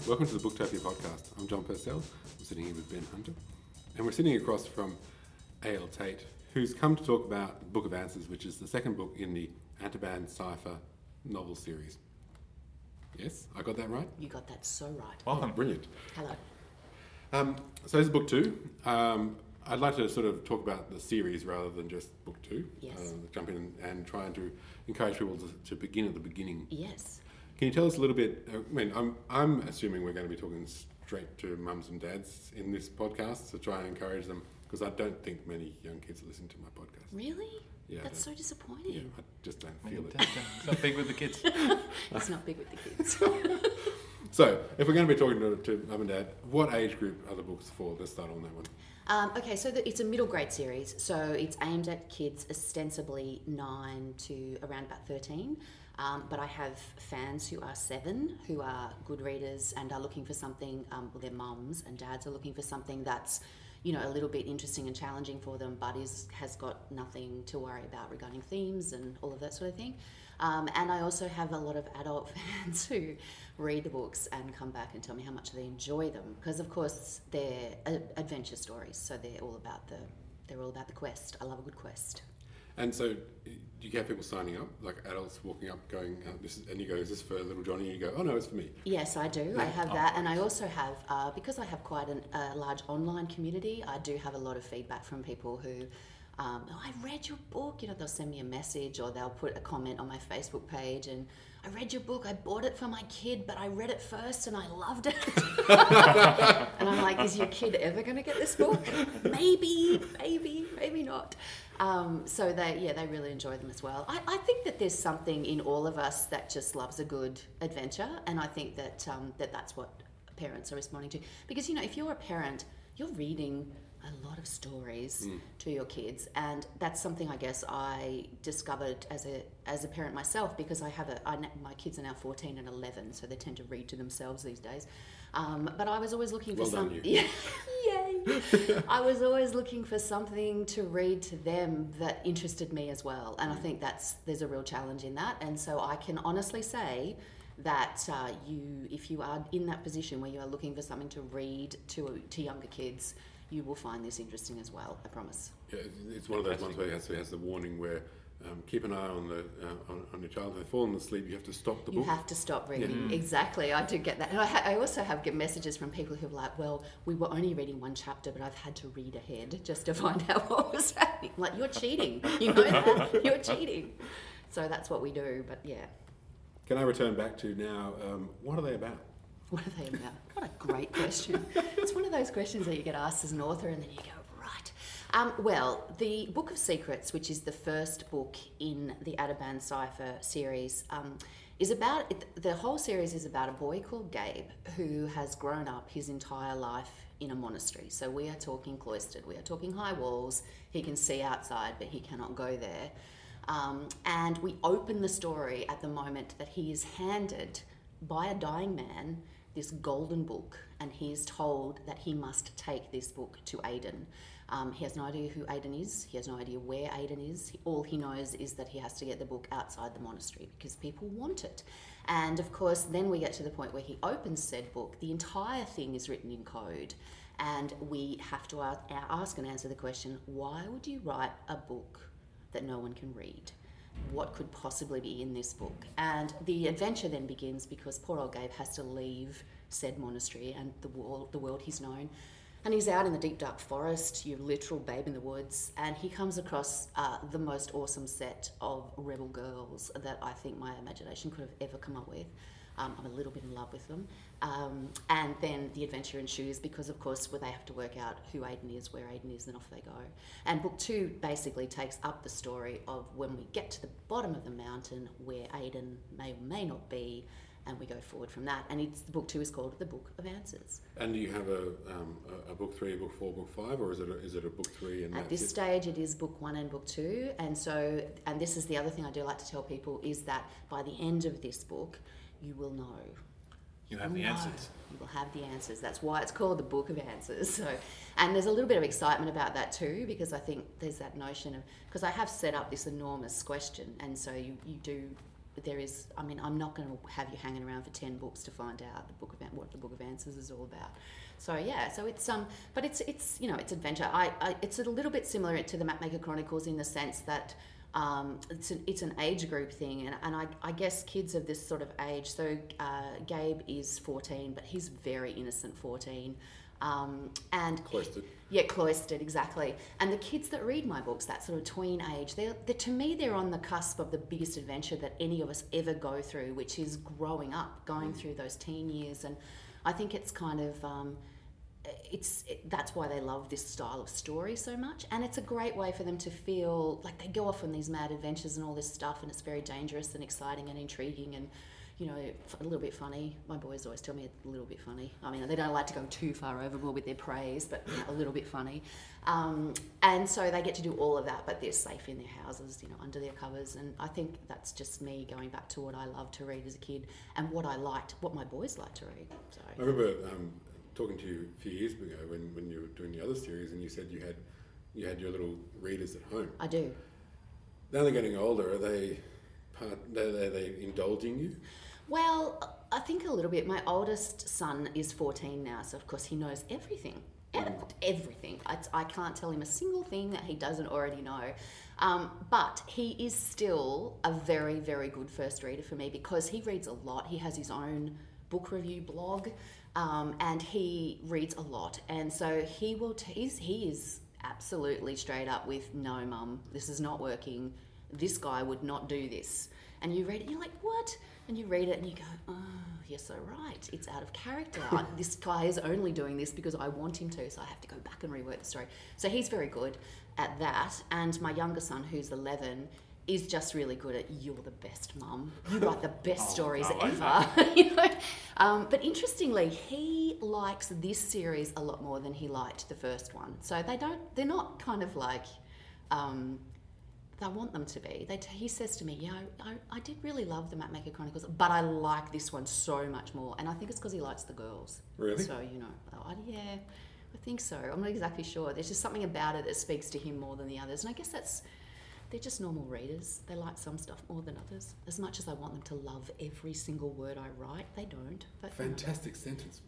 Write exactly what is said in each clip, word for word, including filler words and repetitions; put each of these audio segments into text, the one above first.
Welcome to the Booktopia podcast. I'm John Purcell. I'm sitting here with Ben Hunter. And we're sitting across from A L Tate, who's come to talk about the Book of Answers, which is the second book in the Antaban Cipher novel series. Yes, I got that right? You got that so right. Welcome. Oh, brilliant. Hello. Um, so this is book two. Um, I'd like to sort of talk about the series rather than just book two. Yes. Uh, jump in and trying to encourage people to, to begin at the beginning. Yes. Can you tell us a little bit? I mean, I'm I'm assuming we're going to be talking straight to mums and dads in this podcast to try and encourage them, because I don't think many young kids listen to my podcast. Really? Yeah. That's so disappointing. Yeah, I just don't feel it. It's not big with the kids. It's not big with the kids. So, if we're going to be talking to, to mum and dad, what age group are the books for? Let's start on that one. Um, okay, so the, it's a middle grade series, so it's aimed at kids ostensibly nine to around about thirteen. Um, but I have fans who are seven, who are good readers and are looking for something, um, well, their mums and dads are looking for something that's, you know, a little bit interesting and challenging for them, but is has got nothing to worry about regarding themes and all of that sort of thing. Um, and I also have a lot of adult fans who read the books and come back and tell me how much they enjoy them, because of course they're uh, adventure stories, so they're all about the they're all about the quest. I love a good quest. And so, do you get people signing up, like adults walking up, going, uh, "This is," and you go, "Is this for little Johnny?" And you go, "Oh no, it's for me." Yes, I do. Yeah. I have Oh. that, and I also have uh, because I have quite an, a large online community. I do have a lot of feedback from people who. Um, oh, I read your book, you know, they'll send me a message or they'll put a comment on my Facebook page and I read your book, I bought it for my kid, but I read it first and I loved it. And I'm like, is your kid ever going to get this book? Maybe, maybe, maybe not. Um, so they, yeah, they really enjoy them as well. I, I think that there's something in all of us that just loves a good adventure, and I think that um, that that's what parents are responding to. Because, you know, if you're a parent, you're reading a lot of stories mm. to your kids, and that's something I guess I discovered as a as a parent myself, because I have a I, my kids are now fourteen and eleven, so they tend to read to themselves these days. Um, but I was always looking for well some done, yeah, yay! I was always looking for something to read to them that interested me as well, and mm. I think that's there's a real challenge in that. And so I can honestly say that uh, you, if you are in that position where you are looking for something to read to to younger kids, you will find this interesting as well, I promise. Yeah, it's one of those ones where it has, it has the warning where um, keep an eye on the uh, on, on your child. If they've fallen asleep, you have to stop the you book. You have to stop reading, yeah. Exactly. I do get that. And I, ha- I also have get messages from people who are like, well, we were only reading one chapter, but I've had to read ahead just to find out what was happening. I'm like, you're cheating. You know that? You're cheating. So that's what we do, but yeah. Can I return back to now, um, what are they about? What are they about? What a great question. It's one of those questions that you get asked as an author and then you go, right. Um, well, the Book of Secrets, which is the first book in the Antaban Cipher series, um, is about, the whole series is about a boy called Gabe who has grown up his entire life in a monastery. So we are talking cloistered, we are talking high walls, he can see outside but he cannot go there. Um, and we open the story at the moment that he is handed by a dying man this golden book, and he is told that he must take this book to Aidan. Um, he has no idea who Aidan is. He has no idea where Aidan is. All he knows is that he has to get the book outside the monastery because people want it. And of course, then we get to the point where he opens said book. The entire thing is written in code, and we have to ask and answer the question, why would you write a book that no one can read? What could possibly be in this book? And the adventure then begins because poor old Gabe has to leave said monastery and the world, the world he's known. And he's out in the deep dark forest, your literal babe in the woods, and he comes across uh, the most awesome set of rebel girls that I think my imagination could have ever come up with. Um, I'm a little bit in love with them. Um, and then the adventure ensues because, of course, where they have to work out who Aidan is, where Aidan is, and off they go. And book two basically takes up the story of when we get to the bottom of the mountain where Aidan may or may not be, and we go forward from that. And it's book two is called The Book of Answers. And do you have a, um, a, a book three, a book four, book five, or is it a, is it a book three? And At this it? stage, it is book one and book two. And so, and this is the other thing I do like to tell people, is that by the end of this book, you will know. You have the No, answers. You will have the answers. That's why it's called the Book of Answers. So, and there's a little bit of excitement about that too, because I think there's that notion of, because I have set up this enormous question, and so you, you do there is, I mean, I'm not going to have you hanging around for ten books to find out the book of what the Book of Answers is all about. So yeah, so it's um, but it's it's you know it's adventure. I, I it's a little bit similar to the Mapmaker Chronicles in the sense that um, it's an it's an age group thing, and and I, I guess kids of this sort of age. So uh, Gabe is fourteen, but he's very innocent fourteen. Um, and Cloistered. Yeah, cloistered, exactly. And the kids that read my books, that sort of tween age, they're, they're to me, they're on the cusp of the biggest adventure that any of us ever go through, which is growing up, going through those teen years. And I think it's kind of, um, it's it, that's why they love this style of story so much. And it's a great way for them to feel like they go off on these mad adventures and all this stuff, and it's very dangerous and exciting and intriguing and, you know, a little bit funny. My boys always tell me it's a little bit funny. I mean, they don't like to go too far overboard with their praise, but you know, a little bit funny. Um, and so they get to do all of that, but they're safe in their houses, you know, under their covers. And I think that's just me going back to what I loved to read as a kid and what I liked, what my boys liked to read. So I remember um, talking to you a few years ago when, when you were doing the other series, and you said you had you had your little readers at home. I do. Now they're getting older. Are they part? Are they, are they indulging you? Well, I think a little bit. My oldest son is fourteen now, so of course he knows everything. Mm. Everything. I, I can't tell him a single thing that he doesn't already know. Um, but he is still a very, very good first reader for me because he reads a lot. He has his own book review blog, um, and he reads a lot. And so he will. T- he's, he is absolutely straight up with, "No, Mum, this is not working. This guy would not do this." And you read it, and you're like, "What?" And you read it and you go, "Oh, you're so right. It's out of character. This guy is only doing this because I want him to, so I have to go back and rework the story." So he's very good at that. And my younger son, who's eleven, is just really good at, "You're the best, Mum. You write the best Oh, stories no, I ever." You know? Um, but interestingly, he likes this series a lot more than he liked the first one. So they don't. They're not kind of like. Um, I want them to be. They t- he says to me, "Yeah, I, I did really love the Mapmaker Chronicles, but I like this one so much more." And I think it's because he likes the girls. Really? So, you know, I, yeah, I think so. I'm not exactly sure. There's just something about it that speaks to him more than the others. And I guess that's, they're just normal readers. They like some stuff more than others. As much as I want them to love every single word I write, they don't. But, Fantastic you know. Sentence.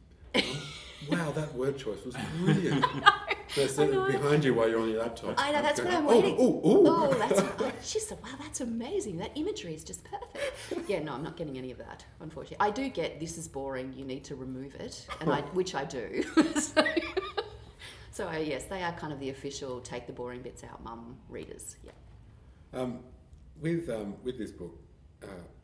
Wow, that word choice was brilliant. There's I know. behind you while you're on your laptop. I know, that's going, what I'm oh, waiting. Oh, oh, oh, that's. I, she said, "Wow, that's amazing. That imagery is just perfect." Yeah, no, I'm not getting any of that, unfortunately. I do get, "This is boring. You need to remove it," and I, which I do. so, so uh, yes, they are kind of the official take the boring bits out, Mum readers. Yeah. Um, with um, with this book, uh,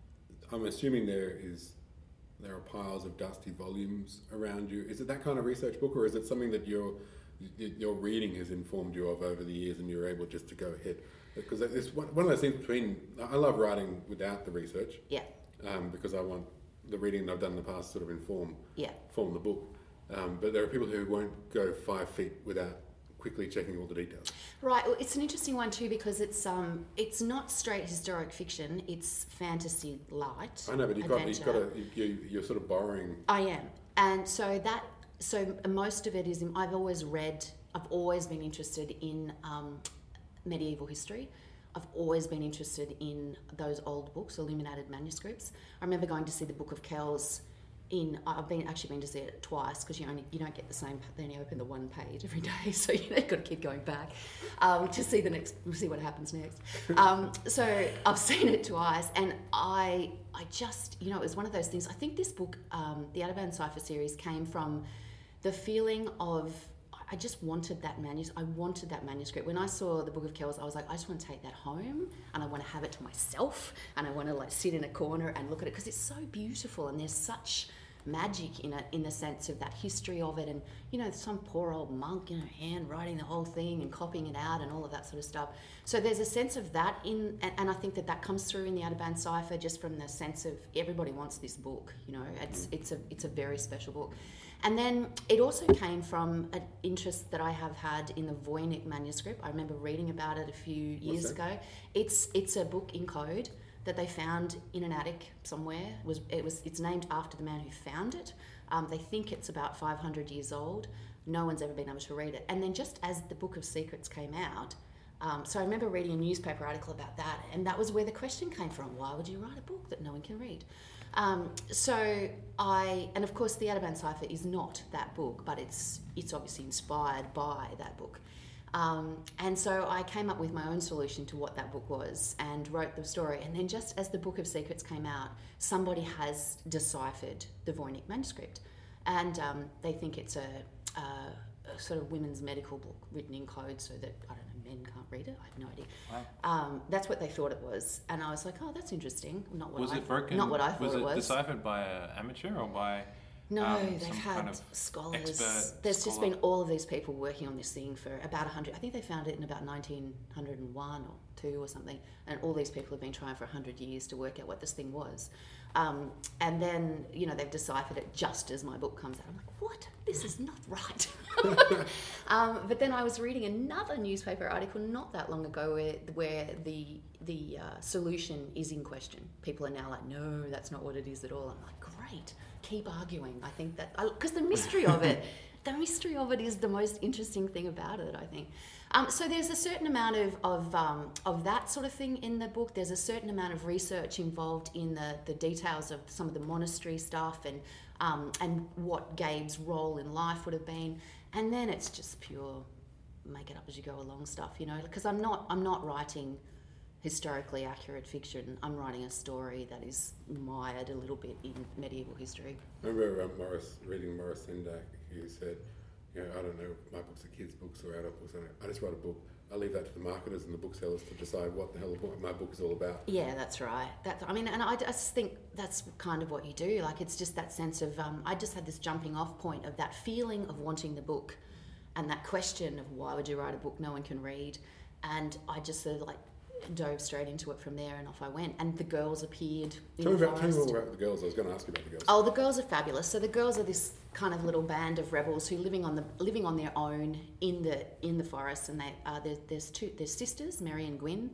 I'm assuming there is there are piles of dusty volumes around you. Is it that kind of research book, or is it something that your your reading has informed you of over the years, and you're able just to go ahead? Because it's one one of those things between. I love writing without the research. Yeah. Um, because I want the reading that I've done in the past sort of inform Yeah. form the book. Um, but there are people who won't go five feet without quickly checking all the details. Right. Well, it's an interesting one too because it's um it's not straight historic fiction. It's fantasy light. I know, but you've got, adventure. you've got a, you, you're sort of borrowing. I am, and so that so most of it is. In, I've always read. I've always been interested in um, medieval history. I've always been interested in those old books, illuminated manuscripts. I remember going to see the Book of Kells. In I've been actually been to see it twice because you only you don't get the same. They only open the one page every day, so you know, you've got to keep going back um, to see the next, see what happens next. Um, so I've seen it twice, and I I just you know it was one of those things. I think this book, um, the Ataban Cipher series, came from the feeling of I just wanted that manuscript. I wanted that manuscript. When I saw the Book of Kells, I was like, I just want to take that home and I want to have it to myself and I want to like sit in a corner and look at it because it's so beautiful and there's such magic in it in the sense of that history of it and, you know, some poor old monk, you know, hand writing the whole thing and copying it out and all of that sort of stuff. So there's a sense of that in, and, and I think that that comes through in the Ataban Cipher just from the sense of everybody wants this book, you know, it's it's a it's a very special book. And then it also came from an interest that I have had in the Voynich manuscript. I remember reading about it a few years ago. It's it's a book in code that they found in an attic somewhere. It was it was it's named after the man who found it. Um, they think it's about five hundred years old. No one's ever been able to read it. And then just as the Book of Secrets came out, Um, so I remember reading a newspaper article about that, and that was where the question came from: why would you write a book that no one can read? Um, so I, and of course, the Ataban Cipher is not that book, but it's it's obviously inspired by that book. Um, and so I came up with my own solution to what that book was and wrote the story. And then just as the Book of Secrets came out, somebody has deciphered the Voynich manuscript, and um, they think it's a, a, a sort of women's medical book written in code so that, I don't know, men can't read it. I have no idea. Wow. Um, that's what they thought it was, and I was like, oh, that's interesting. Not what Was I it broken? Not what I thought was it it was. deciphered by an amateur or by? No, um, they've some had kind of scholars. expert There's just scholar? been all of these people working on this thing for about one hundred. I think they found it in about nineteen oh one or two or something. And all these people have been trying for one hundred years to work out what this thing was. Um, and then, you know, they've deciphered it just as my book comes out. I'm like, what? This is not right. um, but then I was reading another newspaper article not that long ago where, where the the uh, solution is in question. People are now like, no, that's not what it is at all. I'm like, great. Keep arguing. I think that because the mystery of it, the mystery of it is the most interesting thing about it, I think. Um, so there's a certain amount of of, um, of that sort of thing in the book. There's a certain amount of research involved in the, the details of some of the monastery stuff and um, and what Gabe's role in life would have been. And then it's just pure make it up as you go along stuff, you know. Because I'm not I'm not writing historically accurate fiction. I'm writing a story that is mired a little bit in medieval history. I remember um, Morris reading Morris Sendak, who said, you know, I don't know, my books are kids' books or adult books. I just write a book. I leave that to the marketers and the booksellers to decide what the hell the book, my book is all about. Yeah, that's right. That's, I mean, and I just think that's kind of what you do. Like, it's just that sense of, um, I just had this jumping off point of that feeling of wanting the book and that question of why would you write a book no one can read? And I just sort of like dove straight into it from there, and off I went. And the girls appeared in Tell me, the about, tell me forest. more about the girls. I was going to ask you about the girls. Oh, the girls are fabulous. So the girls are this kind of little band of rebels who living on the living on their own in the in the forest, and they uh, there, there's two there's sisters, Mary and Gwyn,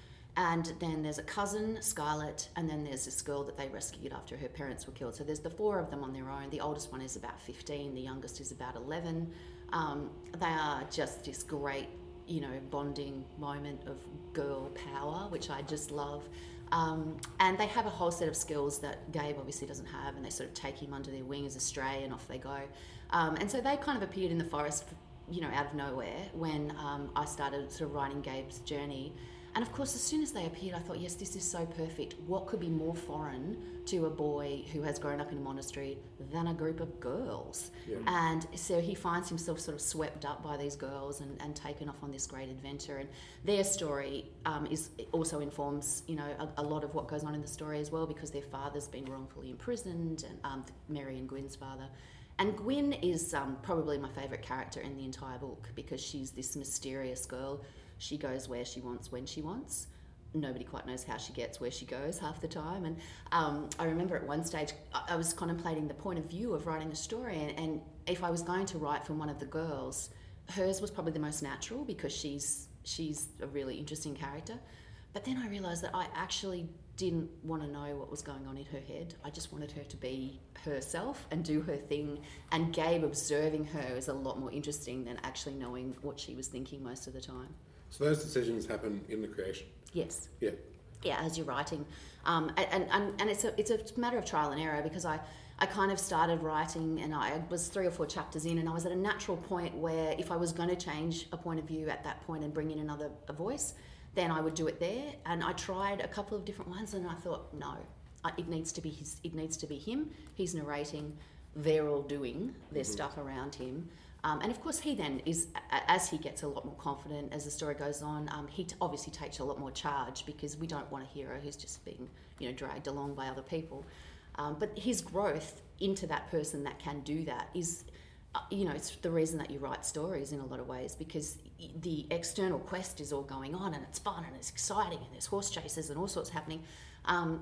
and then there's a cousin, Scarlett, and then there's this girl that they rescued after her parents were killed. So there's the four of them on their own. The oldest one is about fifteen, the youngest is about eleven. Um, they are just this great, you know, bonding moment of girl power, which I just love. Um, and they have a whole set of skills that Gabe obviously doesn't have, and they sort of take him under their wing as a stray, and off they go. Um, and so they kind of appeared in the forest, you know, out of nowhere when um, I started sort of writing Gabe's journey. And of course, as soon as they appeared, I thought, yes, this is so perfect. What could be more foreign to a boy who has grown up in a monastery than a group of girls? Yeah. And so he finds himself sort of swept up by these girls and, and taken off on this great adventure. And their story um, is also informs, you know, a, a lot of what goes on in the story as well, because their father's been wrongfully imprisoned, and um, Mary and Gwyn's father. And Gwyn is um, probably my favourite character in the entire book, because she's this mysterious girl. She goes where she wants, when she wants. Nobody quite knows how she gets where she goes half the time. And um, I remember at one stage, I, I was contemplating the point of view of writing a story. And, and if I was going to write from one of the girls, hers was probably the most natural, because she's she's a really interesting character. But then I realised that I actually didn't want to know what was going on in her head. I just wanted her to be herself and do her thing. And Gabe observing her is a lot more interesting than actually knowing what she was thinking most of the time. So those decisions happen in the creation? Yes. Yeah. Yeah, as you're writing. Um, and, and, and it's a it's a matter of trial and error, because I, I kind of started writing and I was three or four chapters in, and I was at a natural point where if I was going to change a point of view at that point and bring in another a voice, then I would do it there. And I tried a couple of different ones, and I thought, no, I, it needs to be his. It needs to be him. He's narrating. They're all doing their mm-hmm. stuff around him. Um, and of course, he then is, as he gets a lot more confident as the story goes on, um, he t- obviously takes a lot more charge, because we don't want a hero who's just being, you know, dragged along by other people. Um, but his growth into that person that can do that is, uh, you know, it's the reason that you write stories in a lot of ways, because the external quest is all going on and it's fun and it's exciting and there's horse chases and all sorts happening. Um,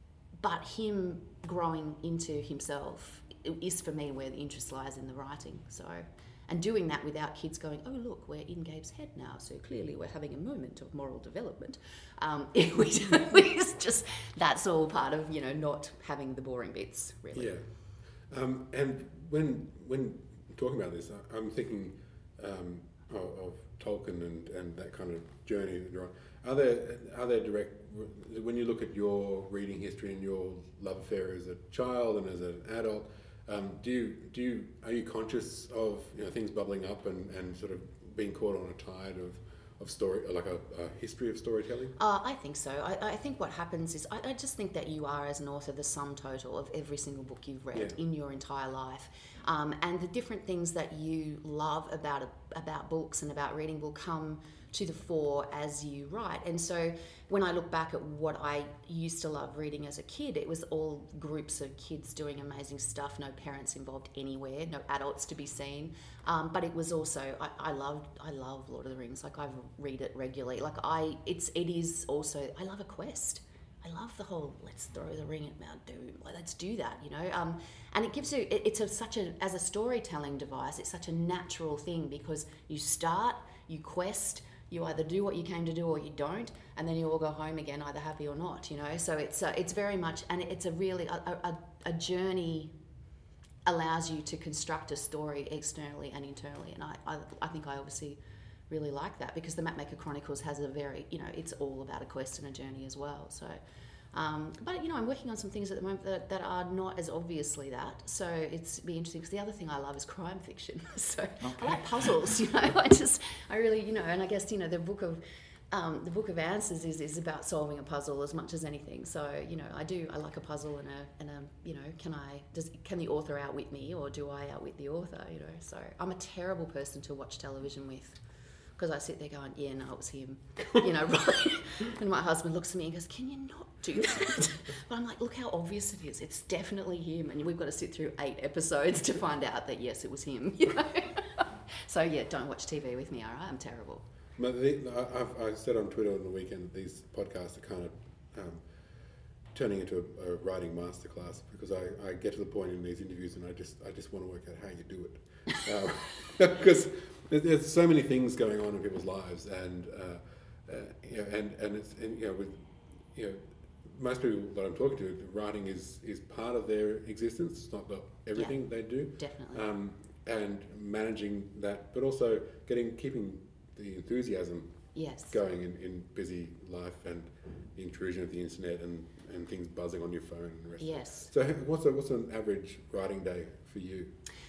but him growing into himself is, for me, where the interest lies in the writing. So, and doing that without kids going, oh, look, we're in Gabe's head now, so clearly we're having a moment of moral development. Um, it was it's just, that's all part of, you know, not having the boring bits, really. Yeah. Um, and when when talking about this, I- I'm thinking um, of, of Tolkien and, and that kind of journey that you're on. Are there are there direct, when you look at your reading history and your love affair as a child and as an adult, um, do you do you are you conscious of, you know, things bubbling up and, and sort of being caught on a tide of of story, like a, a history of storytelling? Uh, I think so. I, I think what happens is, I, I just think that you are, as an author, the sum total of every single book you've read Yeah. in your entire life. Um, and the different things that you love about a, about books and about reading will come to the fore as you write. And so when I look back at what I used to love reading as a kid, it was all groups of kids doing amazing stuff, no parents involved anywhere, no adults to be seen. Um, but it was also, I, I loved, I love Lord of the Rings. Like, I read it regularly. Like I, it's, it is also, I love a quest. I love the whole, let's throw the ring at Mount Doom. Like, let's do that, you know. Um, and it gives you, it, it's a, such a, as a storytelling device, it's such a natural thing, because you start, you quest, you either do what you came to do or you don't, and then you all go home again, either happy or not, you know. So it's uh, it's very much, and it's a really, a, a, a journey allows you to construct a story externally and internally. And I, I, I think I obviously really like that, because the Mapmaker Chronicles has a very, you know, it's all about a quest and a journey as well. So, um, but, you know, I'm working on some things at the moment that, that are not as obviously that. So it's be interesting, because the other thing I love is crime fiction. So Okay. I like puzzles, you know. I just, I really, you know, and I guess, you know, the book of, um, the Book of Answers is, is about solving a puzzle as much as anything. So, you know, I do, I like a puzzle and a, and a, you know, can I, does, can the author outwit me, or do I outwit the author, you know? So I'm a terrible person to watch television with, because I sit there going, yeah, no, it was him, you know, right? And my husband looks at me and goes, can you not do that? But I'm like, look how obvious it is. It's definitely him. And we've got to sit through eight episodes to find out that, yes, it was him, you know? So, yeah, don't watch T V with me, all right? I'm terrible. But the, I, I've, I said on Twitter on the weekend that these podcasts are kind of um, turning into a, a writing masterclass, because I, I get to the point in these interviews and I just I just want to work out how you do it. Um, because there's, there's so many things going on in people's lives, and uh, uh, you know, and and it's and, you know, with you know, most people that I'm talking to, writing is is part of their existence. It's not the, everything Yeah, they do. definitely. Um, and managing that, but also getting keeping the enthusiasm Yes. going in, in busy life, and the intrusion of the internet and, and things buzzing on your phone and the rest Yes. of it. So what's a, what's an average writing day for you?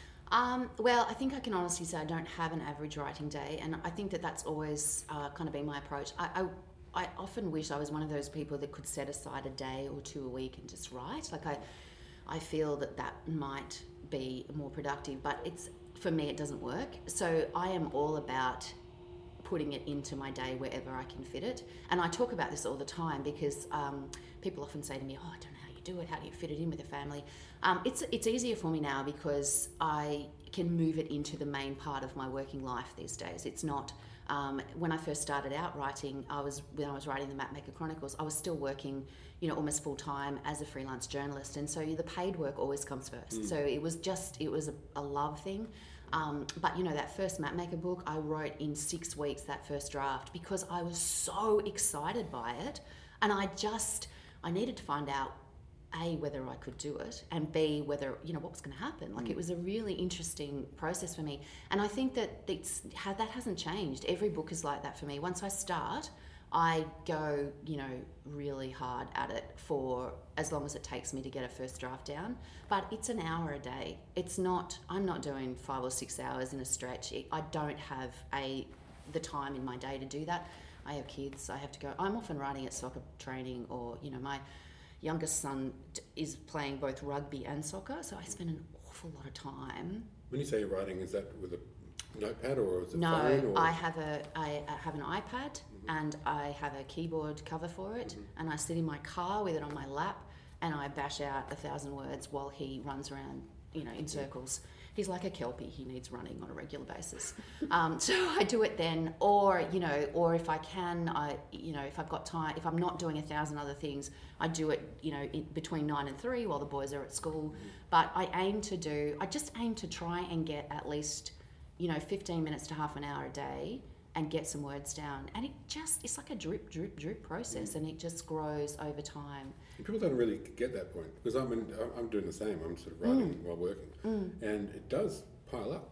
Um, well, I think I can honestly say I don't have an average writing day, and I think that that's always uh, kind of been my approach. I, I, I often wish I was one of those people that could set aside a day or two a week and just write. Like I, I feel that that might be more productive, but it's, for me, it doesn't work. So I am all about putting it into my day wherever I can fit it. And I talk about this all the time, because um, people often say to me, oh, I don't know how you do it, how do you fit it in with a family? Um, it's it's easier for me now, because I can move it into the main part of my working life these days. It's not, um, when I first started out writing, I was when I was writing the Mapmaker Chronicles, I was still working, you know, almost full time as a freelance journalist, and so the paid work always comes first. Mm. So it was just, it was a, a love thing. Um, but, you know, that first Mapmaker book, I wrote in six weeks, that first draft, because I was so excited by it. And I just, I needed to find out, A, whether I could do it, and B, whether, you know, what was going to happen. Like, mm. it was a really interesting process for me. And I think that it's, that hasn't changed. Every book is like that for me. Once I start, I go, you know, really hard at it for as long as it takes me to get a first draft down. But it's an hour a day. It's not, I'm not doing five or six hours in a stretch. It, I don't have a the time in my day to do that. I have kids, I have to go. I'm often writing at soccer training, or, you know, my youngest son is playing both rugby and soccer, so I spend an awful lot of time. When you say you're writing, is that with a notepad or is it no, phone? Or? I have a I have an iPad, mm-hmm. and I have a keyboard cover for it, mm-hmm. and I sit in my car with it on my lap, and I bash out a thousand words while he runs around, you know, in circles. He's like a Kelpie. He needs running on a regular basis. Um, so I do it then, or, you know, or if I can, I, you know, if I've got time, if I'm not doing a thousand other things, I do it, you know, in between nine and three while the boys are at school. But I aim to do, I just aim to try and get at least, you know, fifteen minutes to half an hour a day and get some words down. And it just, it's like a drip, drip, drip process, mm. and it just grows over time. People don't really get that point, because I'm in, I'm doing the same. I'm sort of writing mm. while working, mm. and it does pile up.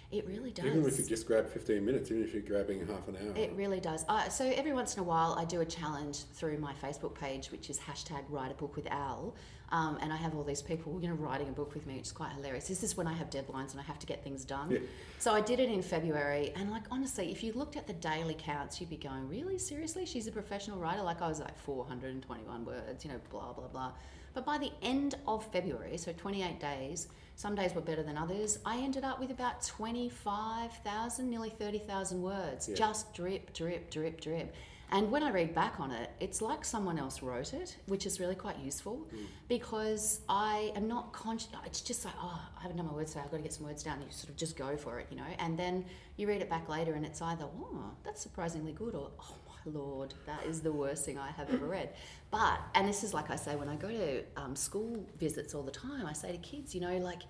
It really does. Even if you just grab fifteen minutes, even if you're grabbing half an hour. It really does. Uh, so every once in a while, I do a challenge through my Facebook page, which is hashtag Write a Book with Al. Um, and I have all these people, you know, writing a book with me, which is quite hilarious. This is when I have deadlines and I have to get things done. Yeah. So I did it in February, and like honestly, if you looked at the daily counts, you'd be going, really, seriously? She's a professional writer? Like I was like four hundred twenty-one words, you know, blah, blah, blah. But by the end of February, so twenty-eight days, some days were better than others, I ended up with about twenty-five thousand, nearly thirty thousand words. Yeah. Just drip, drip, drip, drip. And when I read back on it, it's like someone else wrote it, which is really quite useful mm. because I am not conscious. It's just like, oh, I haven't done my words today, I've got to get some words down. You sort of just go for it, you know. And then you read it back later and it's either, oh, that's surprisingly good, or, oh my Lord, that is the worst thing I have ever read. But, and this is like I say, when I go to um, school visits all the time, I say to kids, you know, like,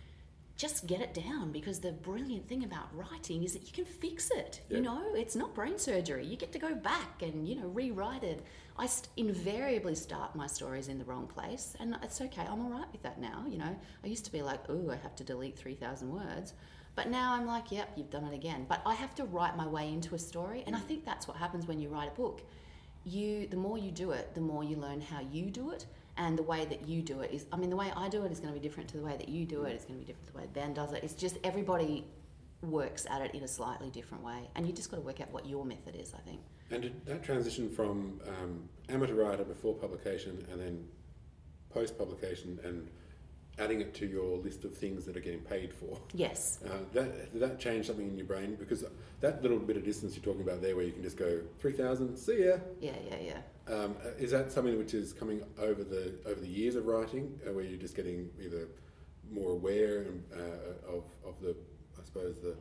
just get it down, because the brilliant thing about writing is that you can fix it. Yeah. You know, it's not brain surgery. You get to go back and, you know, rewrite it. I st- invariably start my stories in the wrong place, and it's okay. I'm all right with that now. You know, I used to be like, oh, I have to delete three thousand words. But now I'm like, yep, you've done it again. But I have to write my way into a story, and I think that's what happens when you write a book. You, the more you do it, the more you learn how you do it. And the way that you do it is, I mean, the way I do it is going to be different to the way that you do it. It's going to be different to the way Ben does it. It's just everybody works at it in a slightly different way. And you just got to work out what your method is, I think. And did that transition from um, amateur writer before publication and then post-publication and adding it to your list of things that are getting paid for. Yes. Uh, that, did that change something in your brain? Because that little bit of distance you're talking about there where you can just go three thousand, see ya. Yeah, yeah, yeah. Um, is that something which is coming over the over the years of writing, uh, where you're just getting either more aware and, uh, of, of the, I suppose, the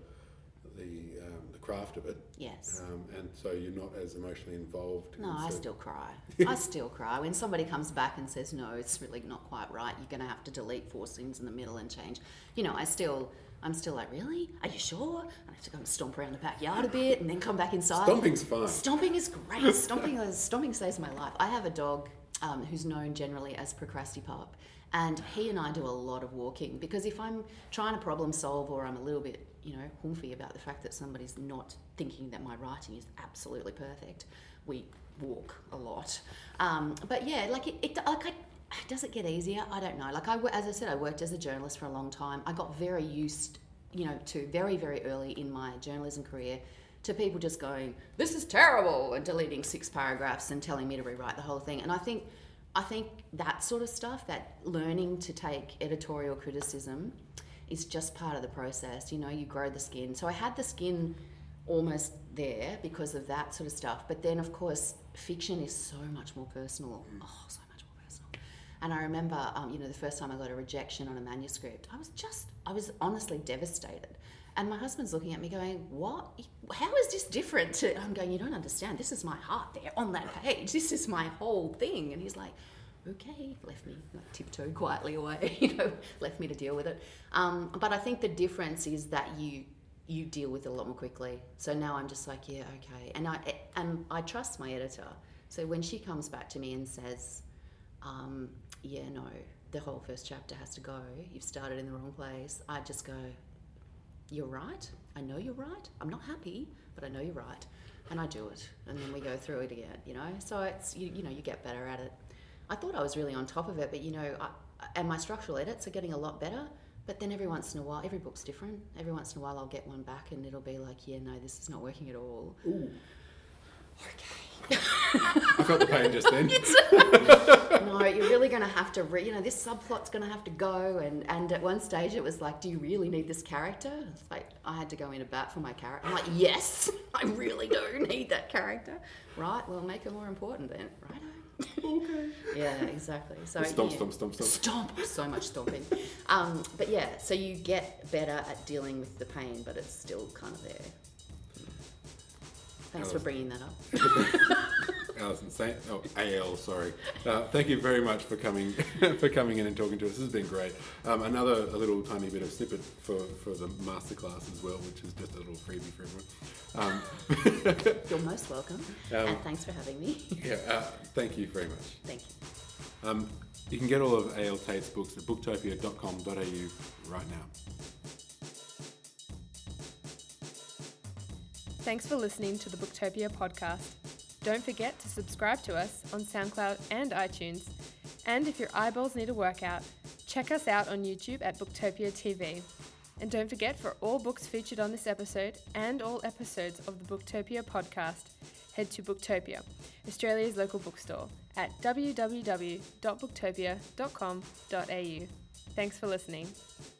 the um, the craft of it? Yes. Um, and so you're not as emotionally involved. No, I so still cry. I still cry. When somebody comes back and says, no, it's really not quite right, you're going to have to delete four scenes in the middle and change. You know, I still, I'm still like, really? Are you sure? I have to go and stomp around the backyard a bit and then come back inside. Stomping's fun. Stomping is great. Stomping is, stomping saves my life. I have a dog um, who's known generally as Procrastipup. And he and I do a lot of walking, because if I'm trying to problem solve, or I'm a little bit, you know, humphy about the fact that somebody's not thinking that my writing is absolutely perfect, we walk a lot. Um, but yeah, like it, it like I, does it get easier? I don't know. Like I, as I said, I worked as a journalist for a long time. I got very used, you know, to very, very early in my journalism career to people just going, this is terrible, and deleting six paragraphs and telling me to rewrite the whole thing. And I think I think that sort of stuff, that learning to take editorial criticism, is just part of the process. You know, you grow the skin. So I had the skin almost there because of that sort of stuff. But then, of course, fiction is so much more personal. Oh, so much more personal. And I remember, um, you know, the first time I got a rejection on a manuscript, I was just, I was honestly devastated. And my husband's looking at me going, what? How is this different to... I'm going, you don't understand. This is my heart there on that page. This is my whole thing. And he's like, okay, left me like tiptoe quietly away, you know, left me to deal with it. Um, but I think the difference is that you you deal with it a lot more quickly. So now I'm just like, yeah, okay. And I and I trust my editor. So when she comes back to me and says, um, yeah, no, the whole first chapter has to go. You've started in the wrong place. I just go, you're right. I know you're right. I'm not happy, but I know you're right. And I do it. And then we go through it again, you know. So it's, you, you know, you get better at it. I thought I was really on top of it, but, you know, I, and my structural edits are getting a lot better. But then every once in a while, every book's different. Every once in a while I'll get one back and it'll be like, yeah, no, this is not working at all. Ooh. Okay. I felt the pain just then. No, you're really going to have to, re- you know, this subplot's going to have to go. And, and at one stage it was like, do you really need this character? It's like, I had to go in a bat for my character. I'm like, yes, I really do need that character. Right, well, make it more important then. Righto. Okay. Yeah, exactly. So stomp, yeah. stomp, stomp, stomp. Stomp. So much stomping. Um, but yeah, so you get better at dealing with the pain, but it's still kind of there. Thanks Alison. for bringing that up. Alison, say, oh, A L, sorry. Uh, thank you very much for coming for coming in and talking to us. This has been great. Um, another a little tiny bit of snippet for, for the masterclass as well, which is just a little freebie for everyone. Um, You're most welcome, um, and thanks for having me. Yeah, uh, thank you very much. Thank you. Um, you can get all of A L Tate's books at booktopia dot com dot a u right now. thanks for listening to the Booktopia podcast. Don't forget to subscribe to us on SoundCloud and iTunes. And if your eyeballs need a workout, check us out on YouTube at Booktopia T V. And don't forget, for all books featured on this episode and all episodes of the Booktopia podcast, head to Booktopia, Australia's local bookstore, at w w w dot booktopia dot com dot a u. Thanks for listening.